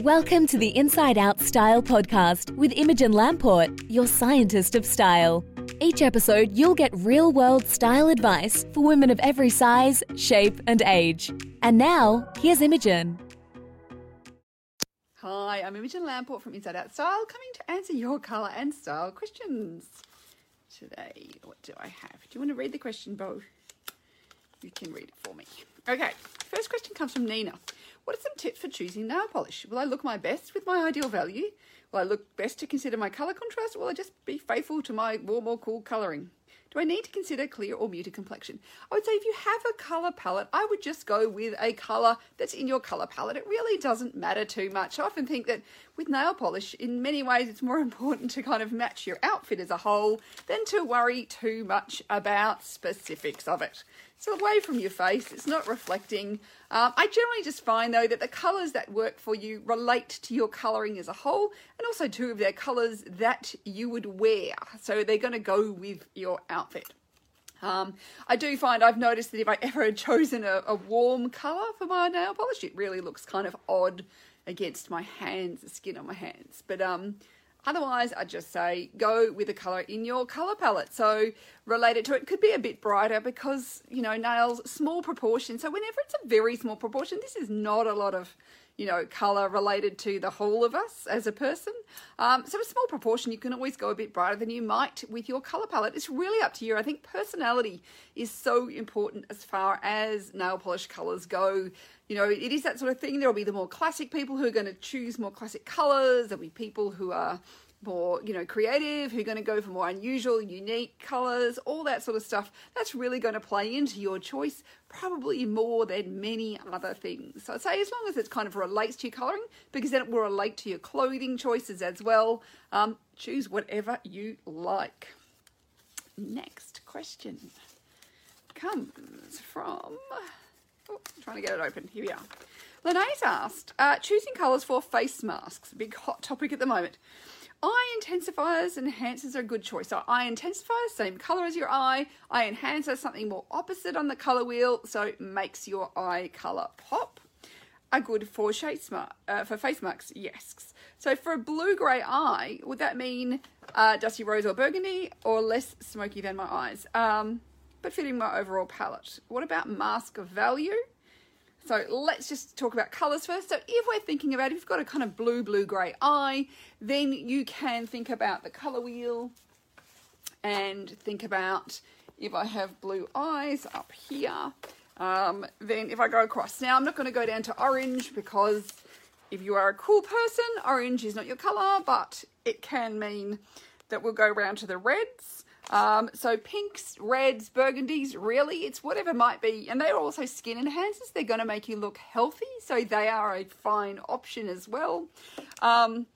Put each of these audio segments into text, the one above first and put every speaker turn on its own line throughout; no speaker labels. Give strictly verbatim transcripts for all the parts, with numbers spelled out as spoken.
Welcome to the Inside Out Style podcast with Imogen Lamport, your scientist of style. Each episode, you'll get real-world style advice for women of every size, shape, and age. And now, here's Imogen.
Hi, I'm Imogen Lamport from Inside Out Style, coming to answer your colour and style questions. Today, what do I have? Do you want to read the question, Bo? You can read it for me. Okay, first question comes from Nina. What are some tips for choosing nail polish? Will I look my best with my ideal value? Will I look best to consider my colour contrast? Or will I just be faithful to my warm or cool colouring? Do I need to consider clear or muted complexion? I would say if you have a colour palette, I would just go with a colour that's in your colour palette. It really doesn't matter too much. I often think that with nail polish, in many ways, it's more important to kind of match your outfit as a whole than to worry too much about specifics of it. So away from your face, it's not reflecting. Um, I generally just find, though, that the colours that work for you relate to your colouring as a whole, and also, too, if they're colours that you would wear. So they're going to go with your outfit. Um, I do find I've noticed that if I ever had chosen a, a warm colour for my nail polish, it really looks kind of odd against my hands, the skin on my hands. But um, otherwise, I'd just say go with the colour in your colour palette. So related to it, could be a bit brighter because, you know, nails, small proportion. So whenever it's a very small proportion, this is not a lot of, you know, colour related to the whole of us as a person. Um, so a small proportion, you can always go a bit brighter than you might with your colour palette. It's really up to you. I think personality is so important as far as nail polish colours go. You know, it is that sort of thing. There will be the more classic people who are going to choose more classic colours. There'll be people who are more, you know, creative, who are going to go for more unusual, unique colours, all that sort of stuff. That's really going to play into your choice, probably more than many other things. So I'd say as long as it kind of relates to your colouring, because then it will relate to your clothing choices as well. Um, choose whatever you like. Next question comes from... Oh, I'm trying to get it open. Here we are. Lene's asked, uh, choosing colours for face masks, a big hot topic at the moment. Eye intensifiers and enhancers are a good choice. So eye intensifiers, same colour as your eye. Eye enhancer, something more opposite on the colour wheel, so it makes your eye colour pop. Are good for shades uh, for face masks, yes. So for a blue-grey eye, would that mean uh, dusty rose or burgundy, or less smoky than my eyes? Um, but fitting my overall palette. What about mask of value? So let's just talk about colours first. So if we're thinking about, if you've got a kind of blue, blue-grey eye, then you can think about the colour wheel and think about if I have blue eyes up here, um, then if I go across. Now, I'm not going to go down to orange because if you are a cool person, orange is not your colour, but it can mean that we'll go around to the reds. Um, so pinks, reds, burgundies, really, it's whatever might be. And they're also skin enhancers. They're going to make you look healthy. So they are a fine option as well. Um,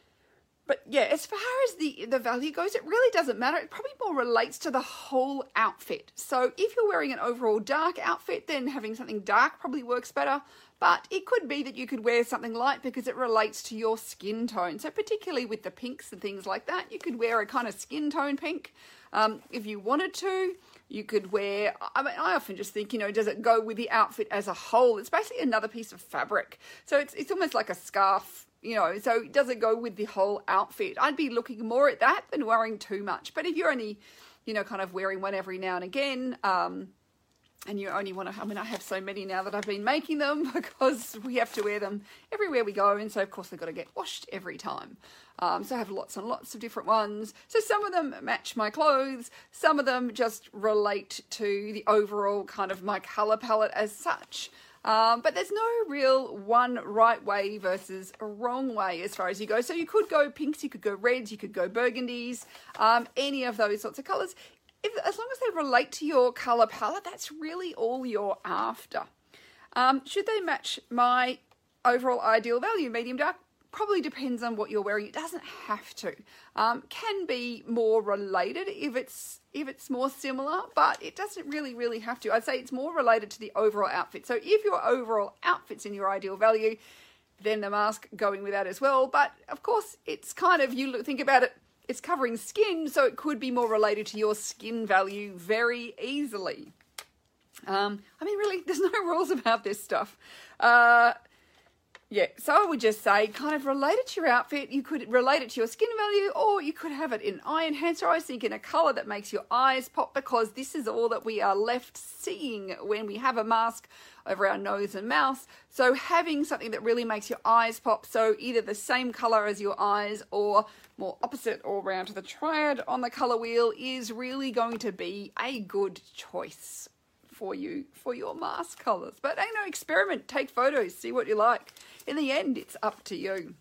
but yeah, as far as the, the value goes, it really doesn't matter. It probably more relates to the whole outfit. So if you're wearing an overall dark outfit, then having something dark probably works better. But it could be that you could wear something light because it relates to your skin tone. So particularly with the pinks and things like that, you could wear a kind of skin tone pink. Um, if you wanted to, you could wear, I mean, I often just think, you know, does it go with the outfit as a whole? It's basically another piece of fabric. So it's it's almost like a scarf, you know, so does it go with the whole outfit? I'd be looking more at that than worrying too much. But if you're only, you know, kind of wearing one every now and again, um, and you only want to, I mean, I have so many now that I've been making them because we have to wear them everywhere we go. And so, of course, they've got to get washed every time. Um, so I have lots and lots of different ones. So some of them match my clothes. Some of them just relate to the overall kind of my colour palette as such. Um, but there's no real one right way versus a wrong way as far as you go. So you could go pinks, you could go reds, you could go burgundies, um, any of those sorts of colours. If, as long as they relate to your colour palette, that's really all you're after. Um, should they match my overall ideal value, medium dark? Probably depends on what you're wearing. It doesn't have to. Um, can be more related if it's if it's more similar, but it doesn't really, really have to. I'd say it's more related to the overall outfit. So if your overall outfit's in your ideal value, then the mask going with that as well. But of course, it's kind of, you think about it, it's covering skin, so it could be more related to your skin value very easily. Um, I mean, really, there's no rules about this stuff. Uh, Yeah, so I would just say kind of relate it to your outfit. You could relate it to your skin value, or you could have it in eye enhancer. I think in a colour that makes your eyes pop, because this is all that we are left seeing when we have a mask over our nose and mouth. So having something that really makes your eyes pop, so either the same colour as your eyes or more opposite or round to the triad on the colour wheel, is really going to be a good choice for you for your mask colours. But you know, experiment, take photos, see what you like. In the end, it's up to you.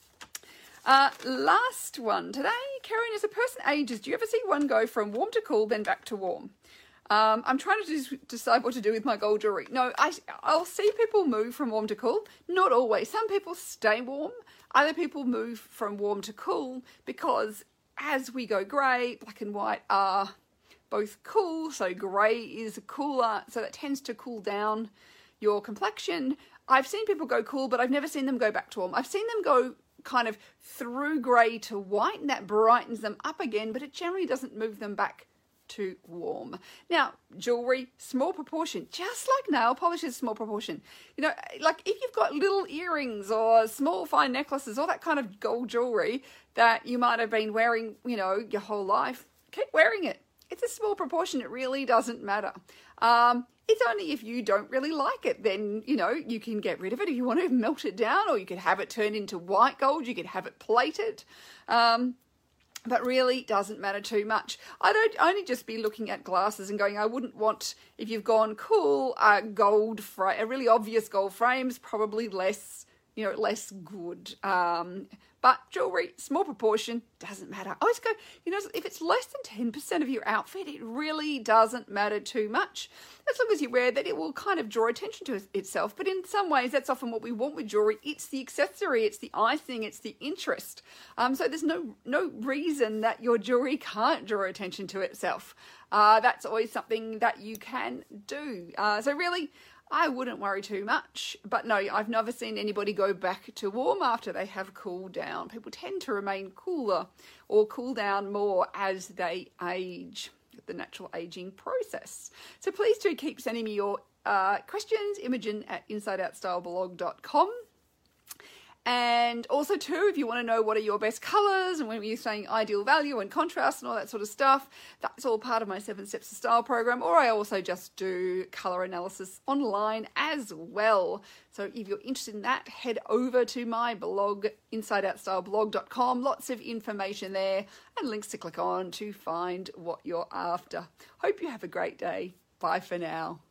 Uh, last one today, Karen, as a person ages, do you ever see one go from warm to cool, then back to warm? Um, I'm trying to des- decide what to do with my gold jewellery. No, I, I'll see people move from warm to cool. Not always. Some people stay warm. Other people move from warm to cool, because as we go grey, black and white are both cool. So grey is cooler, so that tends to cool down your complexion. I've seen people go cool, but I've never seen them go back to warm. I've seen them go kind of through grey to white, and that brightens them up again, but it generally doesn't move them back to warm. Now, jewellery, small proportion, just like nail polish is small proportion. You know, like if you've got little earrings or small fine necklaces, all that kind of gold jewellery that you might have been wearing, you know, your whole life, keep wearing it. It's a small proportion. It really doesn't matter. Um, it's only if you don't really like it, then, you know, you can get rid of it. If you want to melt it down, or you could have it turned into white gold, you could have it plated. Um, but really doesn't matter too much. I don't only just be looking at glasses and going, I wouldn't want, if you've gone cool, a gold frame, a really obvious gold frame's probably less, you know, less good. Um, But jewellery, small proportion, doesn't matter. I always go, you know, if it's less than ten percent of your outfit, it really doesn't matter too much. As long as you wear that, it will kind of draw attention to itself. But in some ways, that's often what we want with jewellery. It's the accessory, it's the icing, it's the interest. Um, so there's no no reason that your jewellery can't draw attention to itself. Uh, that's always something that you can do. Uh, so really, I wouldn't worry too much. But no, I've never seen anybody go back to warm after they have cooled down. People tend to remain cooler or cool down more as they age, the natural aging process. So please do keep sending me your uh, questions, Imogen at inside out style blog dot com. And also too, if you want to know what are your best colours and when you're saying ideal value and contrast and all that sort of stuff, that's all part of my Seven Steps to Style program. Or I also just do colour analysis online as well. So if you're interested in that, head over to my blog, inside out style blog dot com. Lots of information there and links to click on to find what you're after. Hope you have a great day. Bye for now.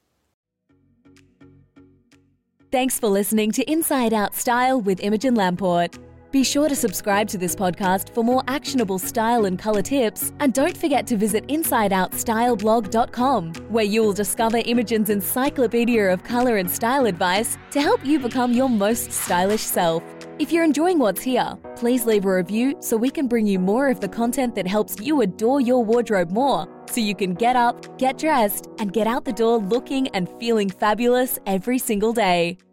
Thanks for listening to Inside Out Style with Imogen Lamport. Be sure to subscribe to this podcast for more actionable style and colour tips, and don't forget to visit inside out style blog dot com, where you'll discover Imogen's encyclopedia of colour and style advice to help you become your most stylish self. If you're enjoying what's here, please leave a review so we can bring you more of the content that helps you adore your wardrobe more, so you can get up, get dressed, and get out the door looking and feeling fabulous every single day.